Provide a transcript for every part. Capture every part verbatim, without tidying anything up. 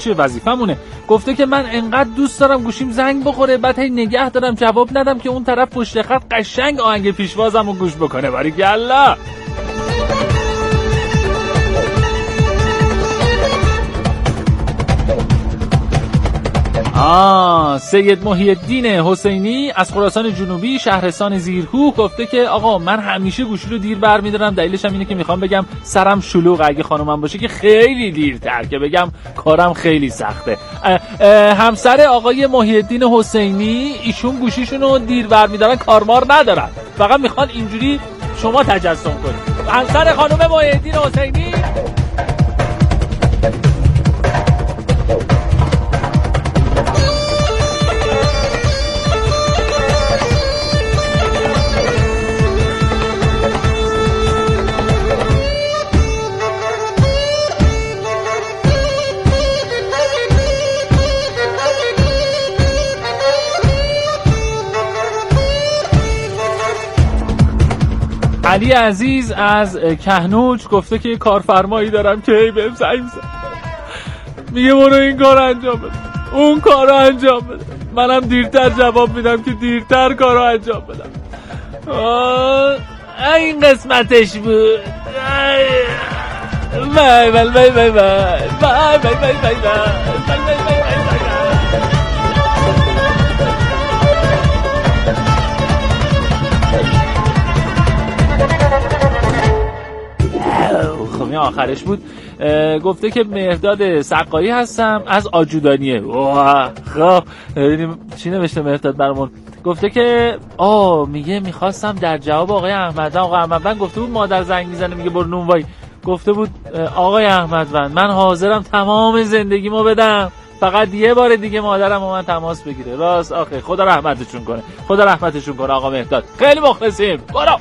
چه وظیفمونه. گفته که من انقدر دوست دارم گوشیم زنگ بخوره، بعد هی نگه دارم جواب ندم که اون طرف پشت خط قشنگ آهنگ پیشوازمو گوش بکنه. باریکلا. آه سید محی الدین حسینی از خراسان جنوبی شهرستان زیرکوه گفته که آقا من همیشه گوشی رو دیر برمی‌دارم، دلیلش هم اینه که میخوام بگم سرم شلوغ، اگه خانومم باشه که خیلی دیرتر که بگم کارم خیلی سخته. اه اه همسر آقای محی الدین حسینی ایشون گوشیشون رو دیر برمی‌دارن، کارمار ندارن، فقط میخوان اینجوری شما تجسم کنید. همسر خانم محی الدین حسینی. علی عزیز از کهنوج گفته که کارفرمایی دارم که هی بهم زنگ میزنه میگه برو این کار انجام بده، اون کار رو انجام بده، منم دیرتر جواب میدم که دیرتر کار رو انجام بدم. این قسمتش بود. وای وای وای وای وای وای وای وای وای وای. خب آخرش بود. گفته که مهرداد سقایی هستم از آجودانیه. خب ببینیم چی نوشته مهرداد برامون. گفته که آه میگه میخواستم در جواب آقای احمد، آقای احمد گفته بود مادر زنگ میزنه میگه برو نون وای، گفته بود آقای احمد من حاضرم تمام زندگیمو بدم فقط یه بار دیگه مادرم با من تماس بگیره. راست آخه خدا رحمتشون کنه، خدا رحمتشون کنه آقا مهرداد، خیلی مخلصیم. برو.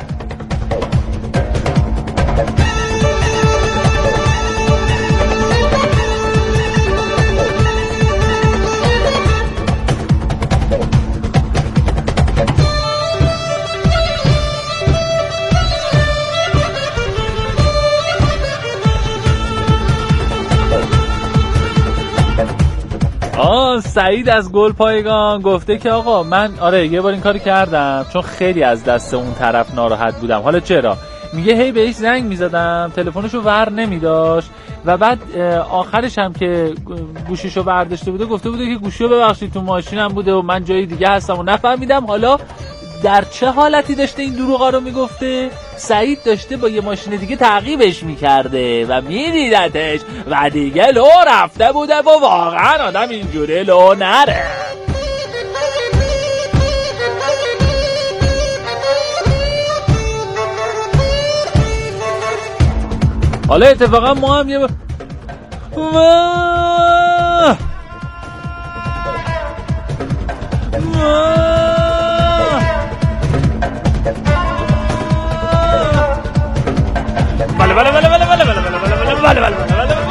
آه سعید از گل پایگان گفته که آقا من آره یه بار این کاری کردم چون خیلی از دست اون طرف ناراحت بودم. حالا چرا؟ میگه هی بهش زنگ میزدم تلفنشو ور نمیداشت و بعد آخرش هم که گوشیشو برداشته بوده گفته بوده که گوشیو ببخشید تو ماشینم بوده و من جای دیگه هستم و نفهمیدم. حالا در چه حالتی داشته این دروغا رو میگفته؟ سعید داشته با یه ماشین دیگه تعقیبش میکرده و میدیدتش و دیگه لو رفته بوده و واقعا آدم اینجوری لو نره. حالا اتفاقا ما هم یه ب... ما... ما... بله بله بله بله بله بله بله بله بله بله بله بله.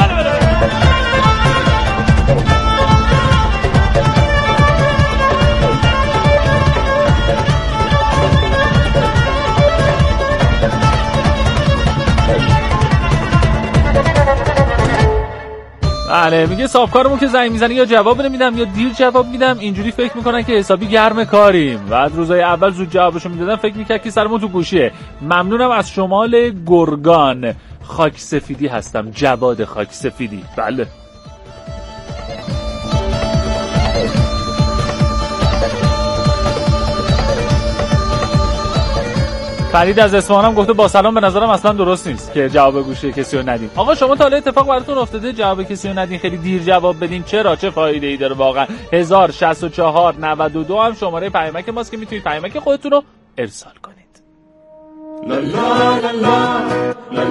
بله میگه صاحبکارمون که زنگ میزنه یا جواب نمیدم یا دیر جواب میدم، اینجوری فکر میکنن که حسابی گرم کاریم. بعد روزای اول زود جوابشو میدادم فکر میکرد که سرمون تو گوشیه. ممنونم از شمال گرگان. خاک سفیدی هستم، جواد خاک سفیدی. بله فرید از اصفهانم گفته با سلام به نظرم اصلا درست نیست که جواب گوشی کسی رو ندیم. آقا شما تا حالا اتفاق براتون افتاده جواب کسی رو ندین خیلی دیر جواب بدین؟ چرا؟ چه فایده ای داره واقعا؟ هزار و شصت و چهار نود و دو هم شماره پیامک ماست که میتونید پیامک خودتون رو ارسال کنید. لا لا لا لا لا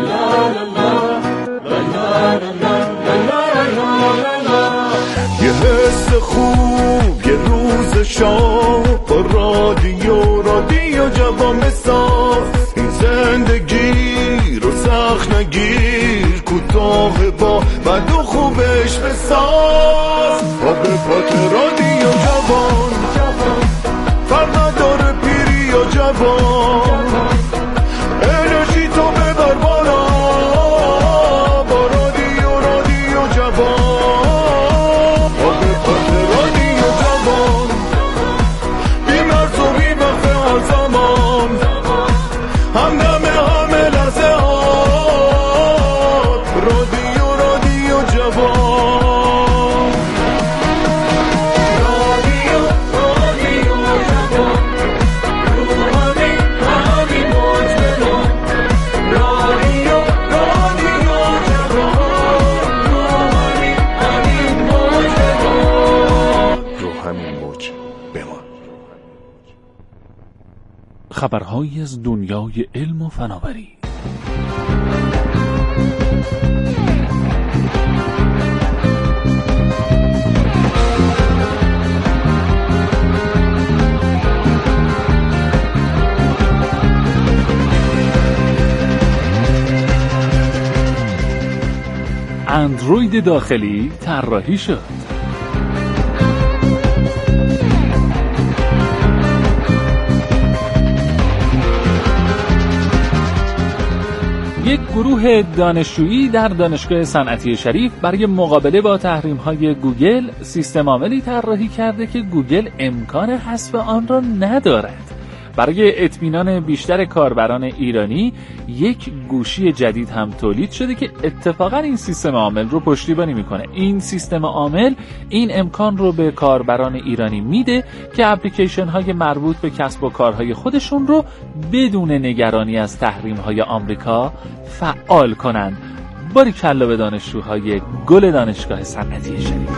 لا لا. یه حس خوب یه روز شام با رادیو رادیو جوام ساز، این زندگی رو سخت نگیر، کوتاه با بد و خوبش بساز. پا به پات رادیو جوان، فرق نداره پیری یا جوان، انرژی تو ببر بالا با رادیو رادیو جوان. خبرهایی از دنیای علم و فناوری. اندروید داخلی طراحی شد. یک گروه دانشجویی در دانشگاه صنعتی شریف برای مقابله با تحریم‌های گوگل سیستم عاملی طراحی کرده که گوگل امکان حذف آن را ندارد. برای اطمینان بیشتر کاربران ایرانی یک گوشی جدید هم تولید شده که اتفاقا این سیستم عامل رو پشتیبانی میکنه. این سیستم عامل این امکان رو به کاربران ایرانی میده که اپلیکیشن های مربوط به کسب و کارهای خودشون رو بدون نگرانی از تحریم های آمریکا فعال کنن. باریکلا به دانشجوهای گل دانشگاه صنعتی شریف.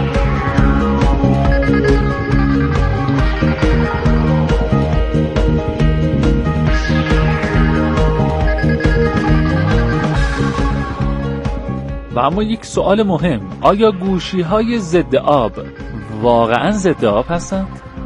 و اما یک سوال مهم، آیا گوشی های ضد آب واقعا ضد آب هستند؟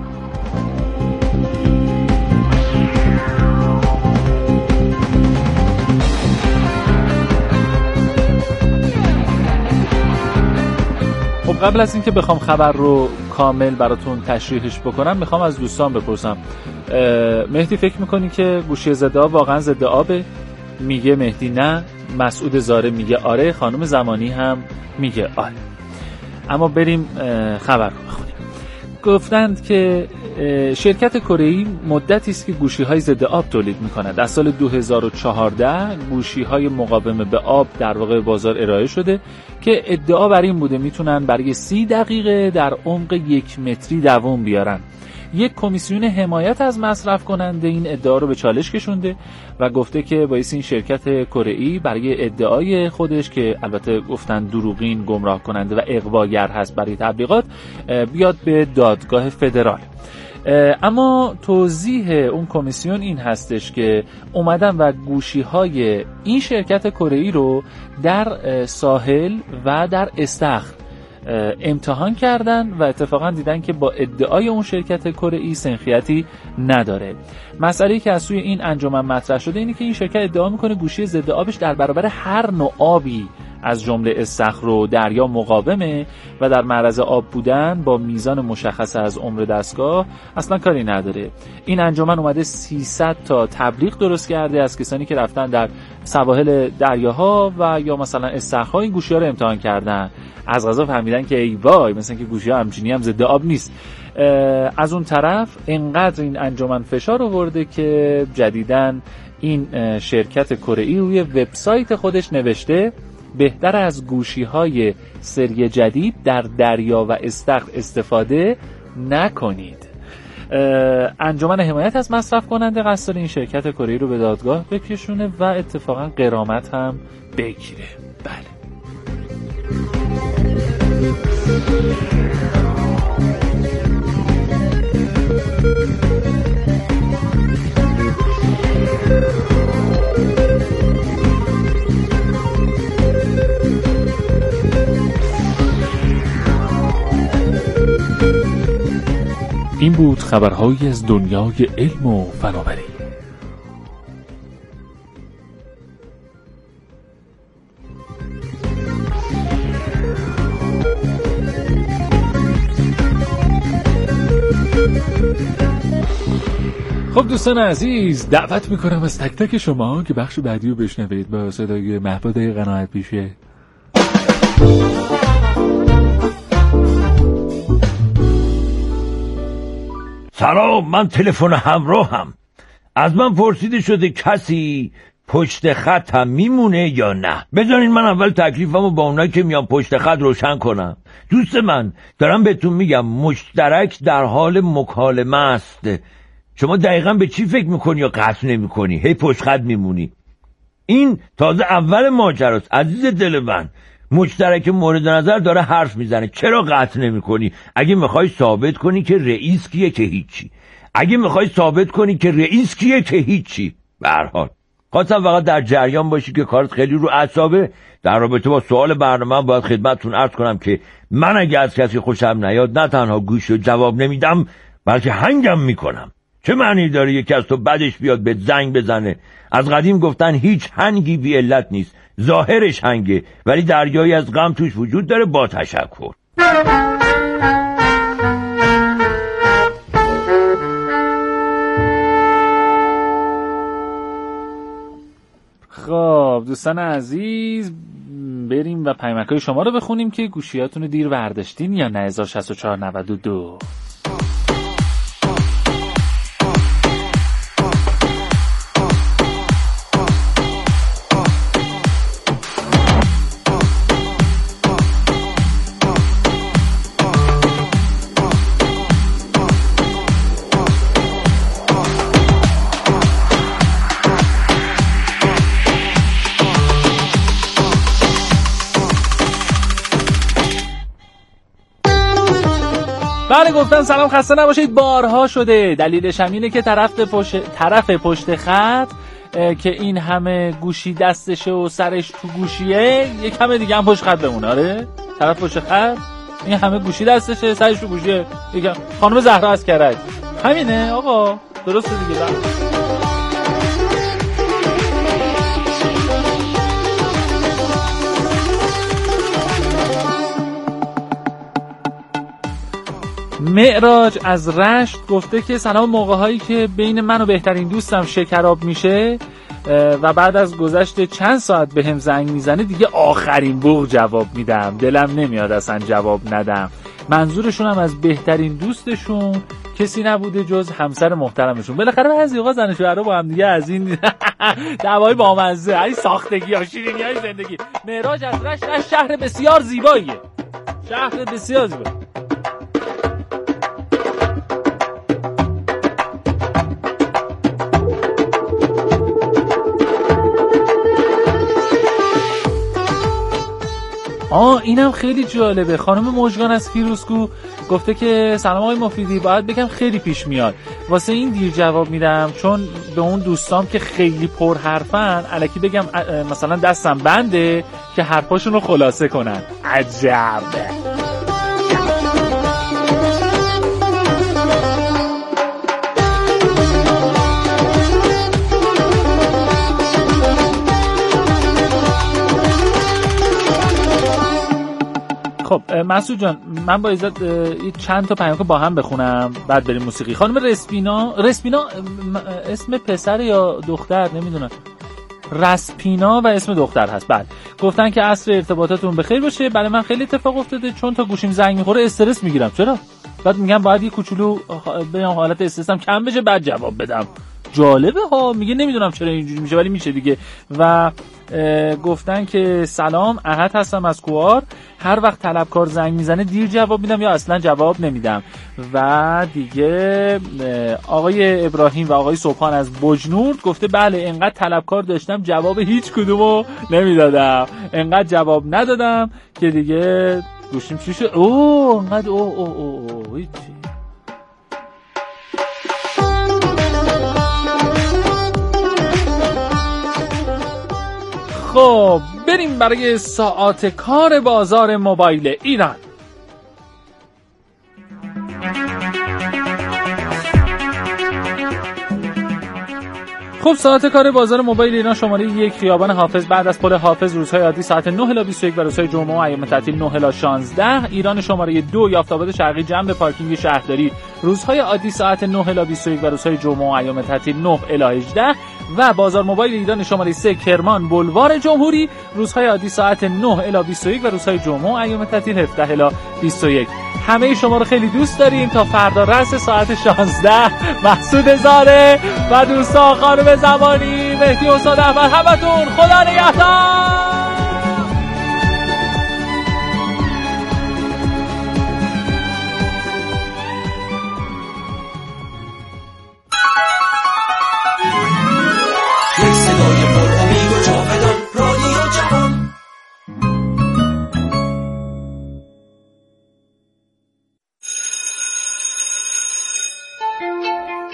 خب قبل از اینکه بخوام خبر رو کامل براتون تشریحش بکنم میخوام از دوستان بپرسم، مهدی فکر میکنی که گوشی ضد آب واقعا ضد آبه؟ میگه مهدی نه. مسعود زاره میگه آره. خانم زمانی هم میگه آره. اما بریم خبر رو بخونیم. گفتند که شرکت کره‌ای مدتی است که گوشی‌های ضد آب تولید می‌کند. از سال دو هزار و چهارده گوشی‌های مقاوم به آب در واقع بازار ارائه شده که ادعا بر این بوده میتونن برای سی دقیقه در عمق یک متری دوام بیارن. یک کمیسیون حمایت از مصرف کننده این ادعا رو به چالش کشونده و گفته که باعث این شرکت کره‌ای برای ادعای خودش که البته گفتن دروغین، گمراه کننده و اغواگر هست برای تبلیغات بیاد به دادگاه فدرال. اما توضیح اون کمیسیون این هستش که اومدن و گوشی‌های این شرکت کره‌ای رو در ساحل و در استخر امتحان کردن و اتفاقا دیدن که با ادعای اون شرکت کره‌ای سنخیتی نداره. مسئله‌ای که از سوی این انجمن مطرح شده اینه که این شرکت ادعا میکنه گوشی ضد آبش در برابر هر نوع آبی از جمله استخر و دریا مقاومه و در معرض آب بودن با میزان مشخص از عمر دستگاه اصلا کاری نداره. این انجمن اومده سیصد تا تبلیغ درست کرده از کسانی که رفتن در سواحل دریاها و یا مثلا استخرها این گوشی‌ها رو امتحان کردن. از قضا فهمیدن که ای وای مثلا که گوشی‌ها همچینی هم ضد آب نیست. از اون طرف اینقدر این انجمن فشار آورده که جدیداً این شرکت کره‌ای روی وبسایت خودش نوشته بهتر از گوشی‌های سری جدید در دریا و استخر استفاده نکنید. انجمن حمایت از مصرف کننده قصد داره این شرکت کره‌ای رو به دادگاه بکشونه و اتفاقا غرامت هم بگیره. بله. این بود خبرهایی از دنیای علم و فناوری. خب دوستان عزیز، دعوت میکنم از تک تک شما که بخش بعدی رو بشنوید با صدای محبود قناعت پیشه. سلام، من تلفن همراهم. از من پرسیده شده کسی پشت خط هم میمونه یا نه. بذارین من اول تکلیفمو با اونایی که میان پشت خط روشن کنم. دوست من، دارم بهتون میگم مشترک در حال مکالمه است. شما دقیقا به چی فکر میکنی یا قصد نمیکنی؟ هی پشت خط میمونی. این تازه اول ماجراست عزیز دل من. مشترک مورد نظر داره حرف میزنه. چرا قطع نمی کنی؟ اگه میخوای ثابت کنی که رئیس کیه که هیچی. اگه میخوای ثابت کنی که رئیس کیه که هیچی. به هر حال خواستم فقط در جریان باشی که کارت خیلی رو اعصابه. در رابطه با سوال برنامه باید خدمتتون عرض کنم که من اگه از کسی خوشم نیاد نه تنها گوش و جواب نمیدم بلکه هنگم میکنم. چه معنی داره یکی از تو بدش بیاد به زنگ بزنه؟ از قدیم گفتن هیچ هنگی بی علت نیست، ظاهرش هنگه ولی دریایی از غم توش وجود داره. با تشکر. خب دوستان عزیز، بریم و پیامک‌های شما رو بخونیم که گوشیاتون رو دیر برداشتین یا نه. هزار و شصت و چهار نود و دو. بله گفتن سلام خسته نباشید. بارها شده دلیلش هم اینه که طرف پشت طرف پشت خط که این همه گوشی دستشه و سرش تو گوشیه یک همه دیگه هم پشت خط بمونه. آره طرف پشت خط این همه گوشی دستشه سرش تو گوشیه. دیگه خانم زهرا از کرج همینه آقا، درسته دیگه. بله معراج از رشت گفته که سلام، موقع هایی که بین من و بهترین دوستم شکراب میشه و بعد از گذشت چند ساعت به هم زنگ میزنه دیگه آخرین بوق جواب میدم، دلم نمیاد اصلا جواب ندم. منظورشون هم از بهترین دوستشون کسی نبوده جز همسر محترمشون. بالاخره بعضی اوقات زن و شوهرها با هم دیگه از این دعوای بامزه، ای ساختگی ها شیرینی های زندگی. معراج از رشت. رشت شهر بسیار زیباییه، شهر بسیار زیبایی. آه اینم خیلی جالبه. خانم مژگان از فیروزکو گفته که سلام آقای مفیدی، باید بگم خیلی پیش میاد واسه این دیر جواب میدم چون به اون دوستام که خیلی پر حرفن الکی بگم مثلا دستم بنده که حرفاشون رو خلاصه کنن. عجب. خب مسعود جان، من با عزت چند تا پیام با هم بخونم بعد بریم موسیقی. خانم رسپینا رسپینا اسم پسر یا دختر نمیدونم، رسپینا و اسم دختر هست. بعد گفتن که عصر ارتباطاتون بخیر باشه. برای من خیلی اتفاق افتاده چون تا گوشیم زنگ میخوره استرس میگیرم. چرا؟ بعد میگم باید یه کوچولو بیام حالت استرسم کم بشه بعد جواب بدم. جالبه ها، میگه نمیدونم چرا اینجوری میشه ولی میشه دیگه. و گفتن که سلام، احد هستم از کوار. هر وقت طلبکار زنگ میزنه دیر جواب میدم یا اصلا جواب نمیدم. و دیگه آقای ابراهیم و آقای صبحان از بجنورد گفته بله انقدر طلبکار داشتم جواب هیچ کدومو نمیدادم، انقدر جواب ندادم که دیگه گوشیم چی شد. اوه انقدر اوه اوه اوه هیچی. خب بریم برای ساعت کار بازار موبایل ایران. خب ساعت کار بازار موبایل ایران شماره یک خیابان حافظ بعد از پل حافظ روزهای عادی ساعت نه الی بیست و یک و روزهای جمعه و ایام تعطیل نه الی شانزده. ایران شماره دو یافت‌آباد شرقی جنب پارکینگ شهرداری روزهای عادی ساعت نه الی بیست و یک و روزهای جمعه و ایام تعطیل نه الی هجده. و بازار موبایل ایران شماره سه کرمان بولوار جمهوری روزهای عادی ساعت نه الی بیست و یک و روزهای جمعه و ایام تعطیل هفده الی بیست و یک. همه شما رو خیلی دوست داریم. تا فردا رأس ساعت شانزده محسود زاره و دوستان خانم زمانی، مهدی استاد احمد، همتون خدا نگهدار.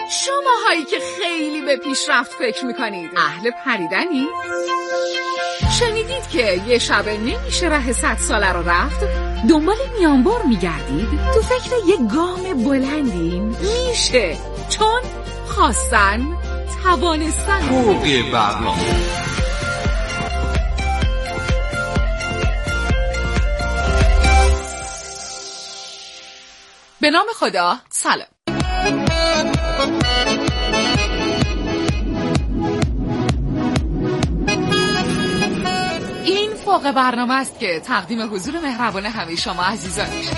شماهایی که خیلی به پیشرفت فکر میکنید اهل پریدنی؟ شنیدید که یه شب نمیشه ره صد ساله رو رفت؟ دنبال میانبر میگردید؟ تو فکر یه گام بلندین؟ میشه، چون خواستن توانستن. فوق برنامه به نام خدا، سلام. این فوق برنامه است که تقدیم حضور مهربان همه شما عزیزان میشه.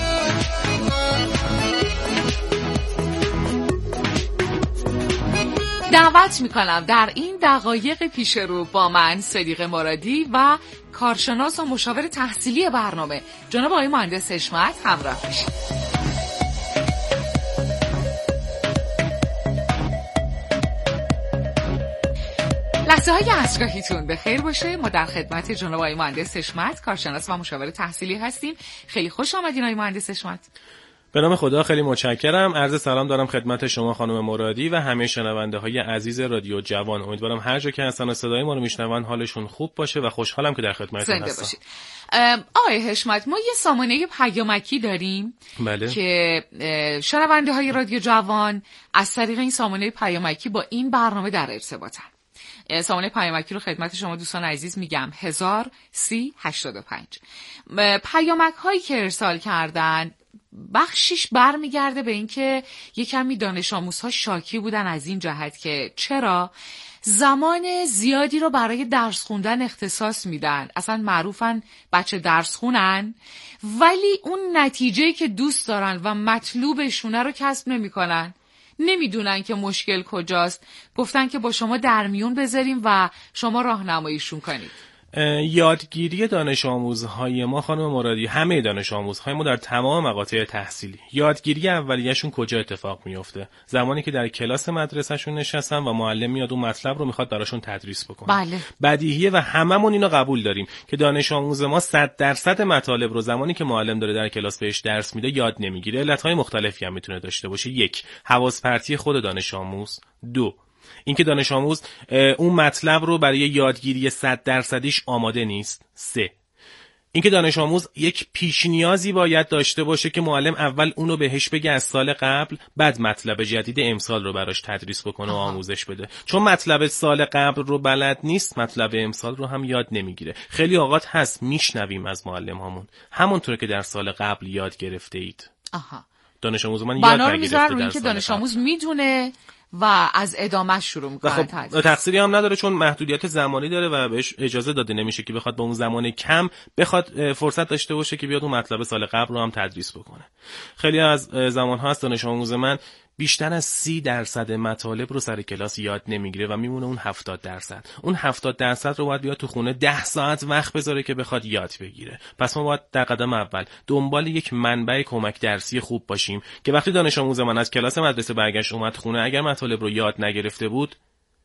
دعوت میکنم در این دقایق پیش رو با من صدیق مرادی و کارشناس و مشاور تحصیلی برنامه جناب آقای مهندس حشمت همراه بشید. لحظه های عصرگاهیتون به خیر باشه. ما در خدمت جناب آقای مهندس حشمت، کارشناس و مشاور تحصیلی هستیم. خیلی خوش آمدین آقای مهندس حشمت. به نام خدا خیلی متشکرم. عرض سلام دارم خدمت شما خانم مرادی و همه شنونده های عزیز رادیو جوان. امیدوارم هر جا که هستن و صدای ما رو میشنون حالشون خوب باشه و خوشحالم که در خدمتتون هستم. باشید. آقای حشمت، ما یه سامانه پیامکی داریم بله. که شنونده های رادیو جوان از طریق این سامانه پیامکی با این برنامه در ارتباطن. سامانه پیامکی رو خدمت شما دوستان عزیز میگم هزار سی هشتاد و پنج. پیامک هایی که ارسال کردن بخشیش برمیگرده به اینکه یک کمی دانش آموزها شاکی بودن از این جهت که چرا زمان زیادی رو برای درس خوندن اختصاص میدن، اصلا معروفن بچه درس خونن، ولی اون نتیجه‌ای که دوست دارن و مطلوبشونه رو کسب نمی‌کنن. نمیدونن که مشکل کجاست. گفتن که با شما در میون بذاریم و شما راهنماییشون کنید. یادگیری دانش آموزهای ما خانم مرادی، همه دانش آموزهای ما در تمام مقاطع تحصیلی، یادگیری اولیه‌شون کجا اتفاق میفته؟ زمانی که در کلاس مدرسه‌شون نشستن و معلم میاد اون مطلب رو میخواد براشون تدریس بکنه. بله. بدیهیه و هممون اینو قبول داریم که دانش آموز ما صد درصد مطالب رو زمانی که معلم داره در کلاس بهش درس میده یاد نمیگیره. علت‌های مختلفی هم میتونه داشته باشه. یک، حواس پرتی خود دانش آموز. دو، اینکه دانش آموز اون مطلب رو برای یادگیری صد درصدیش آماده نیست. سه، اینکه دانش آموز یک پیش نیازی باید داشته باشه که معلم اول اونو بهش بگه از سال قبل، بعد مطلب جدید امسال رو براش تدریس بکنه و آموزش بده. چون مطلب سال قبل رو بلد نیست، مطلب امسال رو هم یاد نمیگیره. خیلی اوقات هست میشنویم از معلم هامون همونطور که در سال قبل یاد گرفته اید. آها. دانش آموز من یاد نگرفته در که دانش آموز میدونه و از ادامه شروع میکنه. خب تقصیری هم نداره چون محدودیت زمانی داره و بهش اجازه داده نمیشه که بخواد با اون زمان کم بخواد فرصت داشته باشه که بیاد اون مطلب سال قبل رو هم تدریس بکنه. خیلی از زمان ها هست دانش آموز من بیشتر از سی درصد مطالب رو سر کلاس یاد نمیگیره و میمونه اون هفتاد درصد. اون هفتاد درصد رو باید بیاد تو خونه ده ساعت وقت بذاره که بخواد یاد بگیره. پس ما باید در قدم اول دنبال یک منبع کمک درسی خوب باشیم که وقتی دانش آموز من از کلاس مدرسه برگشت اومد خونه، اگر مطالب رو یاد نگرفته بود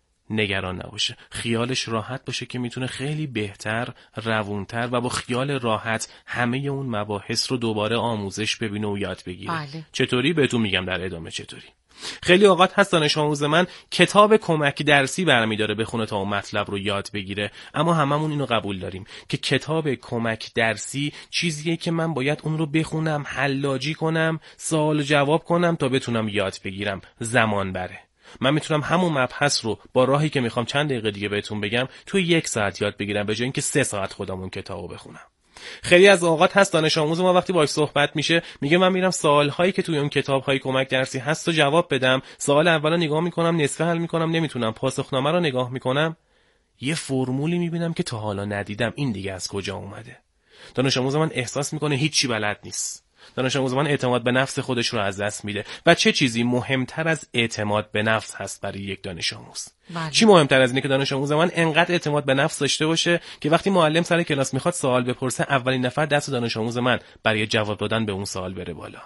نگران نباشه، خیالش راحت باشه که میتونه خیلی بهتر، روونتر و با خیال راحت همه اون مباحث رو دوباره آموزش ببینه و یاد بگیره. بله. چطوری؟ بهتون میگم در ادامه چطوری. خیلی اوقات هست دانش آموز من کتاب کمک درسی برمی‌داره بخونه تا اون مطلب رو یاد بگیره، اما هممون اینو قبول داریم که کتاب کمک درسی چیزیه که من باید اون رو بخونم، حلاجی کنم، سوال جواب کنم تا بتونم یاد بگیرم. زمان بره. من میتونم همون مبحث رو با راهی که میخوام چند دقیقه دیگه بهتون بگم توی یک ساعت یاد بگیرم به جای اینکه سه ساعت خودم اون کتابو بخونم. خیلی از اوقات هست دانش آموز ما وقتی باهاش صحبت میشه میگه من میرم سوال‌هایی که توی اون کتاب‌های کمک درسی هست رو جواب بدم. سوال اولو نگاه میکنم، نصفه حل میکنم، نمیتونم. پاسخنامه رو نگاه میکنم، یه فرمولی میبینم که تا حالا ندیدم. این دیگه از کجا اومده؟ دانش آموز من احساس میکنه هیچی بلد نیست. دانش آموز من اعتماد به نفس خودش رو از دست میده. و چه چیزی مهمتر از اعتماد به نفس هست برای یک دانش آموز؟ بله. چی مهمتر از اینه که دانش آموز من انقدر اعتماد به نفس داشته باشه که وقتی معلم سر کلاس میخواد سوال بپرسه، اولین نفر دست دانش آموز من برای جواب دادن به اون سوال بره بالا.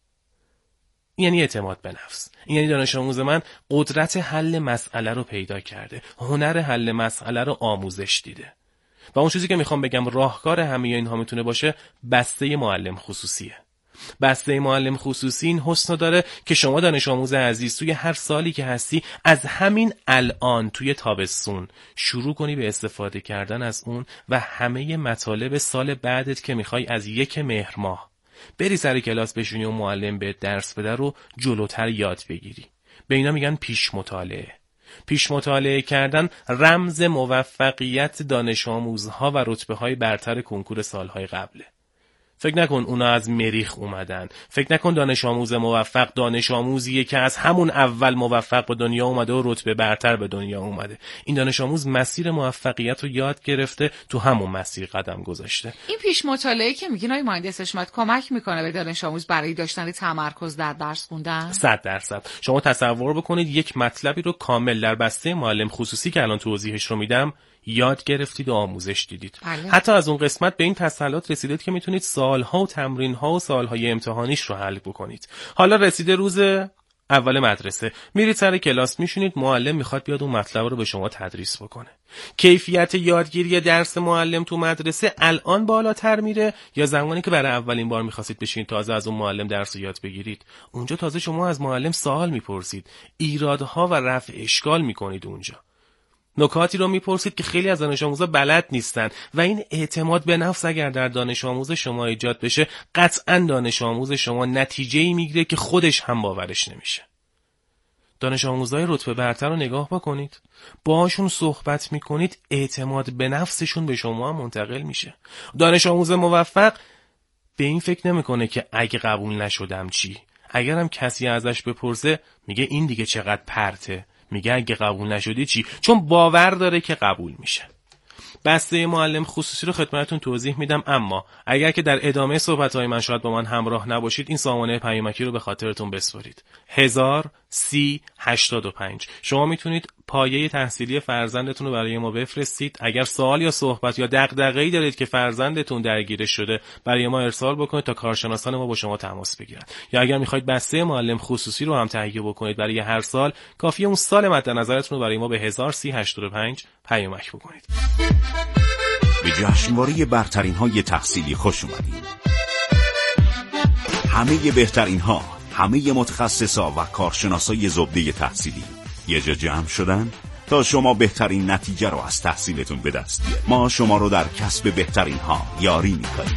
این یعنی اعتماد به نفس. این یعنی دانش آموز من قدرت حل مسئله رو پیدا کرده، هنر حل مسئله رو آموزش دیده. و اون چیزی که میخوام بگم راهکار همه اینها میتونه باشه بسته معلم خصوصیه. بسته معلم خصوصی این حسن داره که شما دانش آموز عزیز توی هر سالی که هستی از همین الان توی تابستون شروع کنی به استفاده کردن از اون و همه مطالب سال بعدت که میخوای از یک مهر ماه بری سر کلاس بشونی و معلم به درس بده رو جلوتر یاد بگیری. به اینا میگن پیش مطالعه. پیش مطالعه کردن رمز موفقیت دانش آموزها و رتبه های برتر کنکور سالهای قبله. فکر نکن اونا از مریخ اومدن. فکر نکن دانش آموز موفق دانش آموزیه که از همون اول موفق به دنیا اومده و رتبه برتر به دنیا اومده. این دانش آموز مسیر موفقیت رو یاد گرفته، تو همون مسیر قدم گذاشته. این پیش مطالعه که میگین آقای مهندس حشمت کمک میکنه به دانش آموز برای داشتن تمرکز در درس خوندن؟ صد درصد. شما تصور بکنید یک مطلبی رو کامل در بسته معلم خصوصی که الان توضیحش رو میدم یاد گرفتید و آموزش دیدید. بله. حتی از اون قسمت به این تسلط رسیدید که میتونید سالها و تمرین‌ها و سالهای امتحانیش رو حل بکنید. حالا رسیده روز اول مدرسه، میرید سر کلاس میشونید، معلم میخواد بیاد اون مطلب رو به شما تدریس بکنه. کیفیت یادگیری درس معلم تو مدرسه الان بالاتر میره یا زمانی که برای اولین بار میخواستید بشین تازه از اون معلم درس رو یاد بگیرید؟ اونجا تازه شما از معلم سوال میپرسید، ایرادها و رفع اشکال میکنید، اونجا نکاتی رو میپرسید که خیلی از دانش آموزا بلد نیستن و این اعتماد به نفس اگر در دانش آموز شما ایجاد بشه قطعاً دانش آموز شما نتیجه‌ای میگیره که خودش هم باورش نمیشه. دانش آموزای رتبه برتر رو نگاه بکنید، باهاشون صحبت میکنید، اعتماد به نفسشون به شما هم منتقل میشه. دانش آموز موفق به این فکر نمیکنه که اگه قبول نشدم چی؟ اگرم کسی ازش بپرسه میگه این دیگه چقدر پرته، میگه اگه قبول نشدی چی؟ چون باور داره که قبول میشه. بسته معلم خصوصی رو خدمتتون توضیح میدم، اما اگر که در ادامه صحبت‌های من شاید با من همراه نباشید این سامانه پیامکی رو به خاطرتون بسپارید. هزار سی هشتاد و پنج. شما میتونید پایه تحصیلی فرزندتون رو برای ما بفرستید. اگر سوال یا صحبت یا دغدغه‌ای دارید که فرزندتون درگیرش شده برای ما ارسال بکنید تا کارشناسان ما با شما تماس بگیرن. یا اگر میخواید بسته معلم خصوصی رو هم تهیه بکنید برای هر سال، کافیه اون سال مد نظرتون رو برای ما به هزار سی هشتاد و پنج پیامک بکنید. به جشنواره برترین های تحصیلی خوش اومدید. همه بهترین ها، همه متخصصا و کارشناسای زبده تحصیلی یه جا جمع شدن تا شما بهترین نتیجه رو از تحصیلتون به دست بیارید. ما شما رو در کسب بهترین ها یاری میکنیم.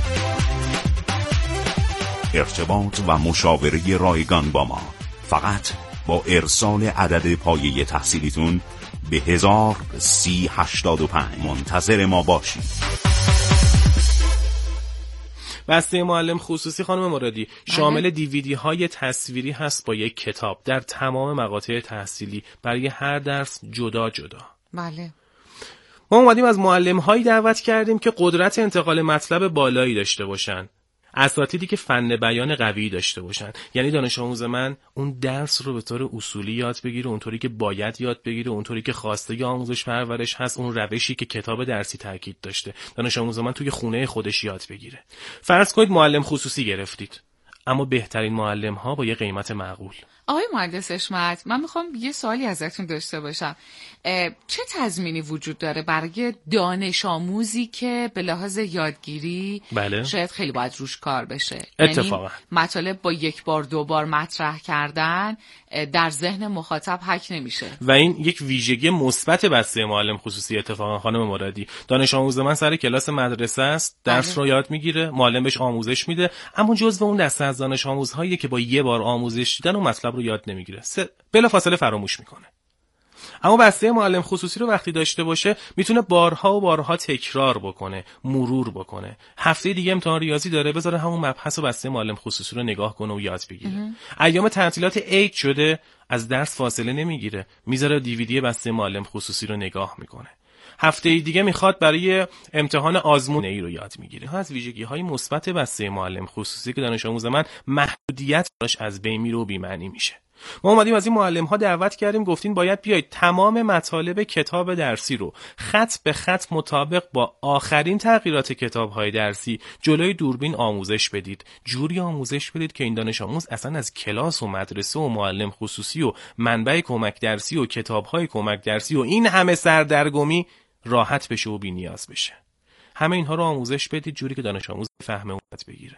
ارتباط و مشاوره رایگان با ما فقط با ارسال عدد پایه تحصیلیتون به هزار سی هشتاد و پنج منتظر ما باشید. بسته معلم خصوصی خانم مرادی شامل دیویدی های تصویری هست با یک کتاب در تمام مقاطع تحصیلی برای هر درس جدا جدا. بله. ما اومدیم از معلم هایی دعوت کردیم که قدرت انتقال مطلب بالایی داشته باشن، اساتیدی که فن بیان قوی داشته باشن. یعنی دانش آموز من اون درس رو به طور اصولی یاد بگیره، اونطوری که باید یاد بگیره، اونطوری که خواسته آموزش پرورش هست، اون روشی که کتاب درسی تاکید داشته. دانش آموز من توی خونه خودش یاد بگیره. فرض کنید معلم خصوصی گرفتید، اما بهترین معلم ها با یه قیمت معقول. آقای مهندس حشمت، من میخوام یه سوالی ازتون داشته باشم. چه تضمینی وجود داره برای دانش آموزی که به لحاظ یادگیری بله. شاید خیلی باید روش کار بشه؟ اتفاقا یعنی مطالب با یک بار دو بار مطرح کردن در ذهن مخاطب حک نمیشه و این یک ویژگی مثبت بسته معلم خصوصی. اتفاقا خانم مرادی، دانش آموز من سر کلاس مدرسه است، درس رو یاد میگیره، معلم بهش آموزش میده، اما جزو اون دسته از دانش آموزهایی که با یه بار آموزش دیدن اون مطلب رو یاد نمیگیره، بلافاصله فراموش میکنه. اما بسته معلم خصوصی رو وقتی داشته باشه میتونه بارها و بارها تکرار بکنه، مرور بکنه. هفته دیگه امتحان ریاضی داره، بذاره همون مبحث و بسته معلم خصوصی رو نگاه کنه و یاد بگیره. ایام تعطیلات عید شده، از درس فاصله نمیگیره، میذاره دیویدی بسته معلم خصوصی رو نگاه میکنه. هفته دیگه میخواد برای امتحان آزمون ای رو یاد میگیره. از ویژگی‌های مثبت بسته معلم خصوصی که دانش آموز من محدودیت داشت از بین میره و بی‌معنی میشه. ما اومدیم از این معلم ها دعوت کردیم، گفتین باید بیایید تمام مطالب کتاب درسی رو خط به خط مطابق با آخرین تغییرات کتاب های درسی جلوی دوربین آموزش بدید. جوری آموزش بدید که این دانش آموز اصلا از کلاس و مدرسه و معلم خصوصی و منبع کمک درسی و کتاب های کمک درسی و این همه سردرگمی راحت بشه و بی نیاز بشه. همه اینها رو آموزش بدید جوری که دانش آموز بفهمه و یاد بگیره.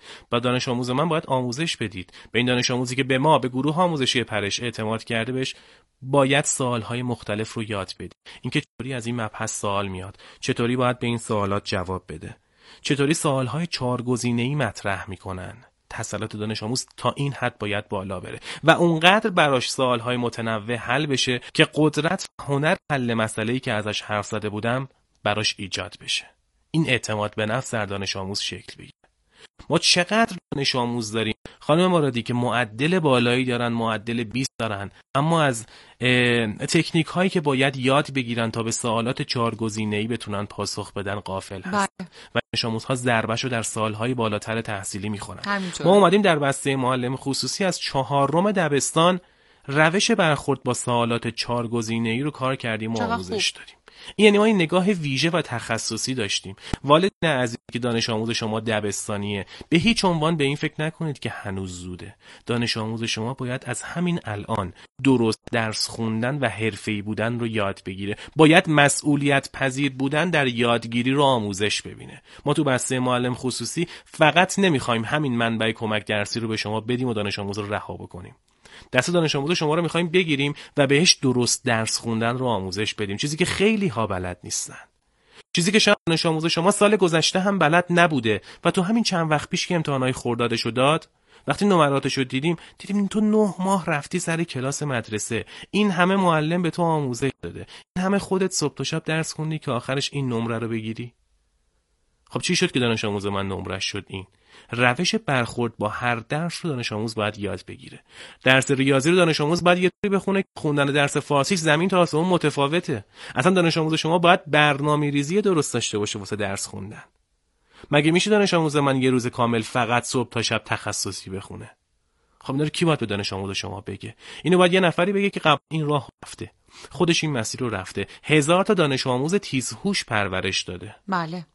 با دانش آموز من باید آموزش بدید. به این دانش آموزی که به ما، به گروه آموزشی پرش اعتماد کرده، بهش باید سوالهای مختلف رو یاد بدید. اینکه چطوری از این مبحث سوال میاد، چطوری باید به این سوالات جواب بده، چطوری سوالهای چهار گزینه‌ای مطرح میکنن. تسلط دانش آموز تا این حد باید بالا بره و اونقدر براش سوالهای متنوع حل بشه که قدرت و هنر حل مسئله‌ای که ازش حرف زده بودم براش ایجاد بشه. این اعتماد به نفس در دانش آموز شکل بگیره. ما چقدر دانش آموز داریم خانم مرادی که معدل بالایی دارن، معدل بیست دارن، اما از تکنیک هایی که باید یاد بگیرن تا به سوالات چهار گزینه‌ای بتونن پاسخ بدن غافل هستن و دانش آموزها ضربه‌شو در سالهای بالاتر تحصیلی میخونن. ما اومدیم در بسته معلم خصوصی از چهارم دبستان روش برخورد با سوالات چهار گزینه‌ای رو کار کردیم و آموزش دادیم. این یعنی ما این نگاه ویژه و تخصصی داشتیم. والدین عزیزی که دانش آموز شما دبستانیه، به هیچ عنوان به این فکر نکنید که هنوز زوده. دانش آموز شما باید از همین الان درست درس خوندن و حرفه‌ای بودن رو یاد بگیره. باید مسئولیت پذیر بودن در یادگیری رو آموزش ببینه. ما تو بسته معلم خصوصی فقط نمیخوایم همین منبع کمک درسی رو به شما بدیم و دانش آموز رو رها بکنیم. دست دانش آموز شما رو می‌خوایم بگیریم و بهش درست درس خوندن رو آموزش بدیم، چیزی که خیلی ها بلد نیستن. چیزی که شاید دانش آموز شما سال گذشته هم بلد نبوده و تو همین چند وقت پیش که امتحانای خردادشو داد، وقتی نمراتشو دیدیم دیدیم تو نه ماه رفتی سر کلاس مدرسه، این همه معلم به تو آموزش داده، این همه خودت صبح تا شب درس خوندی که آخرش این نمره رو بگیری. خب چی شد که دانش آموز من نمرش شد این؟ روش برخورد با هر درس رو دانش آموز باید یاد بگیره. درس ریاضی رو دانش آموز باید یه طوری بخونه که خوندن درس فارسی زمین تا آسمون متفاوته. اصلا دانش آموز شما باید برنامه‌ریزی درست داشته باشه واسه درس خوندن. مگه میشه دانش آموز من یه روز کامل فقط صبح تا شب تخصصی بخونه؟ خب اینا رو کی باید به دانش آموز شما بگه؟ اینو باید یه نفری بگه که قبل این راه رفته، خودش این مسیر رو رفته، هزار تا دانش آموز تیزهوش پرورش داده. بله.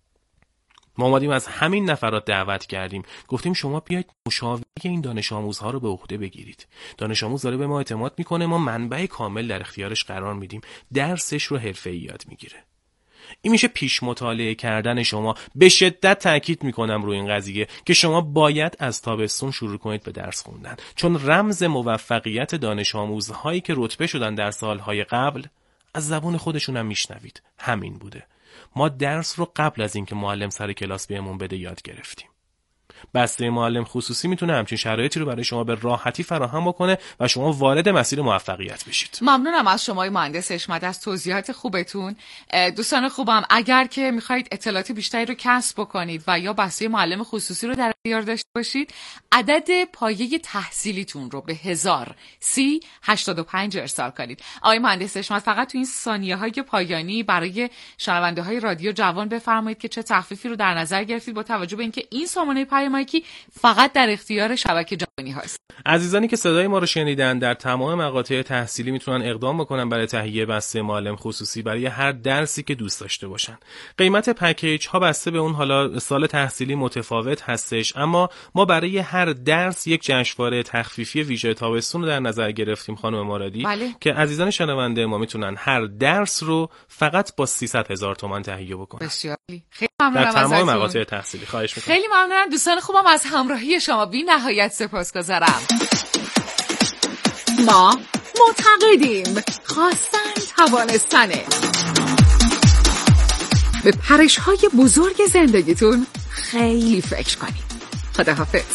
ما اومدیم از همین نفرات دعوت کردیم، گفتیم شما بیاید مشاوره این دانش آموزها رو به عهده بگیرید. دانش آموز داره به ما اعتماد میکنه، ما منبع کامل در اختیارش قرار میدیم، درسش رو حرفه‌ای یاد میگیره. این میشه پیش مطالعه کردن شما. به شدت تاکید میکنم روی این قضیه که شما باید از تابستون شروع کنید به درس خوندن، چون رمز موفقیت دانش آموزهایی که رتبه شدن در سالهای قبل از زبون خودشون هم میشنوید، همین بوده. ما درس رو قبل از اینکه معلم سر کلاس بهمون بده یاد گرفتیم. بسته معلم خصوصی میتونه همچین شرایطی رو برای شما به راحتی فراهم بکنه و شما وارد مسیر موفقیت بشید. ممنونم از شما مهندس حشمت از توضیحات خوبتون. دوستان خوبم، اگر که میخواید اطلاعات بیشتری رو کسب بکنید و یا بسته معلم خصوصی رو در اختیار داشته باشید، عدد پایه تحصیلیتون رو به هزار سی هشتاد و پنج ارسال کنید. آقای مهندس حشمت، فقط تو این ثانیه های پایانی برای شنونده های رادیو جوان بفرمایید که چه تخفیفی رو در نظر گرفتید با توجه به اینکه این سامانه پیامکی فقط در اختیار شبکه جوانی هست. عزیزانی که صدای ما رو شنیدن در تمام مقاطع تحصیلی میتونن اقدام بکنن برای تهیه بسته معلم خصوصی برای هر درسی که دوست داشته باشن. قیمت پکیج ها بسته به اون حالا سال تحصیلی متفاوت هستش، اما ما برای هر درس یک جشنواره تخفیفی ویژه تابستون رو در نظر گرفتیم خانم مرادی. بله. که عزیزان شنونده ما میتونن هر درس رو فقط با سیصد هزار تومان تهیه بکنن. بسیار خیلی ممنونم در تمام ازتون. مقاطع تحصیلی. خواهش میکنم. خیلی ممنونم دوستان خوبم، از همراهی شما بی نهایت سپاسگزارم. ما معتقدیم خواستن توانستنه. به پرش های بزرگ زندگیتون خیلی فکر کنید. خداحافظ.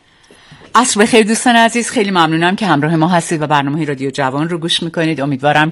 عصر بخیر دوستان عزیز، خیلی ممنونم که همراه ما هستید و برنامه رادیو جوان رو گوش میکنید. امیدوارم